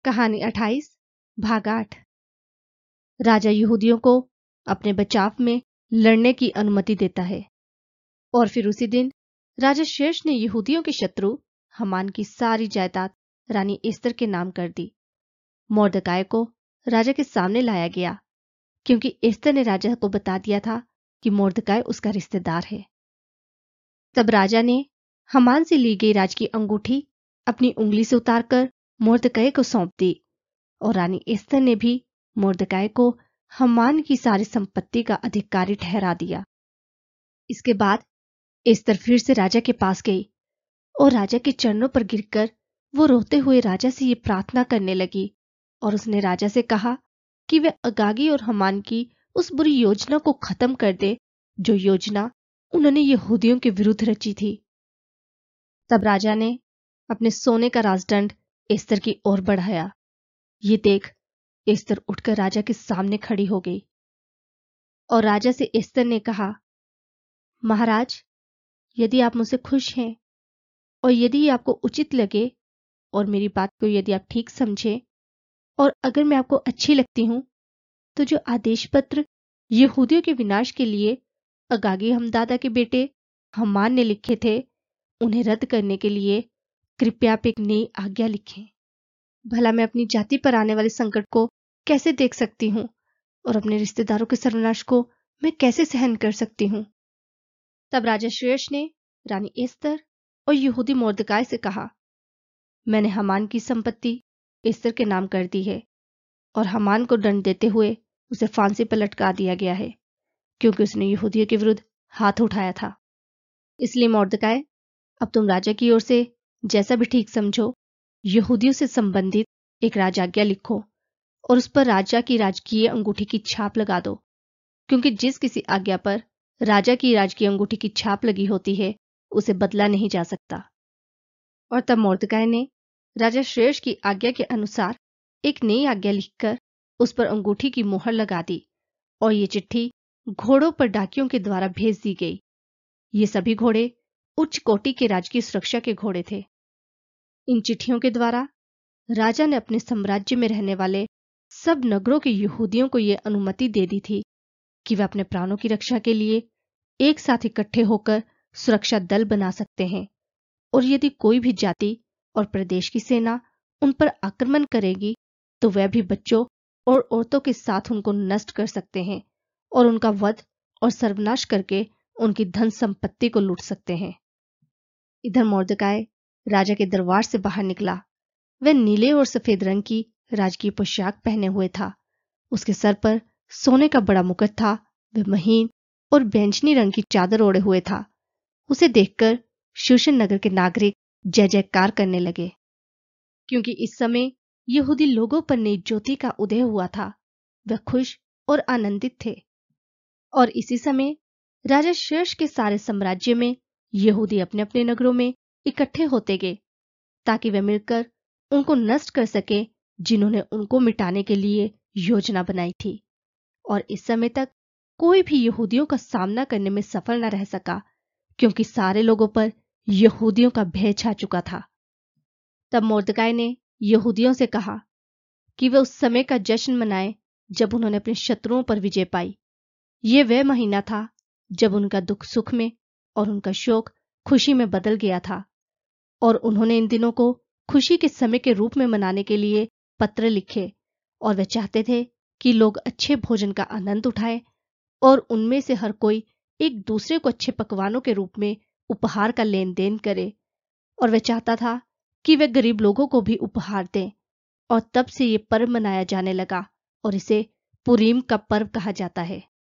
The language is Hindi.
कहानी 28 भाग 8। राजा यहूदियों को अपने बचाव में लड़ने की अनुमति देता है। और फिर उसी दिन राजा शेष ने यहूदियों के शत्रु हमान की सारी जायदाद रानी एस्तर के नाम कर दी। मोर्दकाय को राजा के सामने लाया गया क्योंकि एस्तर ने राजा को बता दिया था कि मोर्दकाय उसका रिश्तेदार है। तब राजा ने हमान से ली गई राज की अंगूठी अपनी उंगली से उतारकर मोर्दकाय को सौंप दी और रानी एस्तर ने भी मोर्दकाय को हमान की सारी संपत्ति का अधिकारी ठहरा दिया। इसके बाद एस्तर फिर से राजा के पास गई और राजा के चरणों पर गिरकर वो रोते हुए राजा से ये प्रार्थना करने लगी और उसने राजा से कहा कि वे अगागी और हमान की उस बुरी योजना को खत्म कर दे जो योजना उन्होंने यहूदियों के विरुद्ध रची थी। तब राजा ने अपने सोने का राजदंड एस्तर की ओर बढ़ाया। ये देख एस्तर उठकर राजा के सामने खड़ी हो गई और राजा से एस्तर ने कहा, महाराज, यदि आप मुझसे खुश हैं और यदि आपको उचित लगे और मेरी बात को यदि आप ठीक समझे और अगर मैं आपको अच्छी लगती हूं तो जो आदेश पत्र यहूदियों के विनाश के लिए अगागी हमदादा के बेटे हमान ने लिखे थे उन्हें रद्द करने के लिए कृपया आप एक नई आज्ञा लिखें। भला मैं अपनी जाति पर आने वाले संकट को कैसे देख सकती हूँ और अपने रिश्तेदारों के सर्वनाश को मैं कैसे सहन कर सकती हूँ। तब राजा शेष ने रानी एस्तर और यहूदी मोर्दकाय से कहा, मैंने हमान की संपत्ति एस्तर के नाम कर दी है और हमान को दंड देते हुए उसे फांसी पर लटका दिया गया है क्योंकि उसने यहूदियों के विरुद्ध हाथ उठाया था। इसलिए मोर्दकाय, अब तुम राजा की ओर से जैसा भी ठीक समझो यहूदियों से संबंधित एक राजाज्ञा लिखो और उस पर राजा की राजकीय अंगूठी की छाप लगा दो, क्योंकि जिस किसी आज्ञा पर राजा की राजकीय अंगूठी की छाप लगी होती है उसे बदला नहीं जा सकता। और तब मोर्दकाय ने राजा शेष की आज्ञा के अनुसार एक नई आज्ञा लिखकर उस पर अंगूठी की मोहर लगा दी और ये चिट्ठी घोड़ों पर डाकियों के द्वारा भेज दी गई। ये सभी घोड़े उच्च कोटि के राजकीय सुरक्षा के घोड़े थे। इन चिट्ठियों के द्वारा राजा ने अपने साम्राज्य में रहने वाले सब नगरों के यहूदियों को यह अनुमति दे दी थी कि वे अपने प्राणों की रक्षा के लिए एक साथ इकट्ठे होकर सुरक्षा दल बना सकते हैं और यदि कोई भी जाति और प्रदेश की सेना उन पर आक्रमण करेगी तो वे भी बच्चों और औरतों के साथ उनको नष्ट कर सकते हैं और उनका वध और सर्वनाश करके उनकी धन संपत्ति को लूट सकते हैं। इधर मोर्दकाय राजा के दरबार से बाहर निकला। वह नीले और सफेद रंग की राजकीय पोशाक पहने हुए था। उसके सर पर सोने का बड़ा मुकुट था। वह महीन और बैंगनी रंग की चादर ओढ़े हुए था। उसे देखकर शूशन नगर के नागरिक जय जयकार करने लगे, क्योंकि इस समय यहूदी लोगों पर नई ज्योति का उदय हुआ था। वह खुश और आनंदित थे। और इसी समय राजा शेष के सारे साम्राज्य में यहूदी अपने अपने नगरों में इकट्ठे होते गए ताकि वे मिलकर उनको नष्ट कर सके जिन्होंने उनको मिटाने के लिए योजना बनाई थी। और इस समय तक कोई भी यहूदियों का सामना करने में सफल न रह सका, क्योंकि सारे लोगों पर यहूदियों का भय छा चुका था। तब मोर्दकाय ने यहूदियों से कहा कि वे उस समय का जश्न मनाएं जब उन्होंने अपने शत्रुओं पर विजय पाई। ये वह महीना था जब उनका दुख सुख में और उनका शोक खुशी में बदल गया था। और उन्होंने इन दिनों को खुशी के समय के रूप में मनाने के लिए पत्र लिखे और वे चाहते थे कि लोग अच्छे भोजन का आनंद उठाएं और उनमें से हर कोई एक दूसरे को अच्छे पकवानों के रूप में उपहार का लेन देन करे। और वह चाहता था कि वे गरीब लोगों को भी उपहार दें। और तब से ये पर्व मनाया जाने लगा और इसे पुरीम का पर्व कहा जाता है।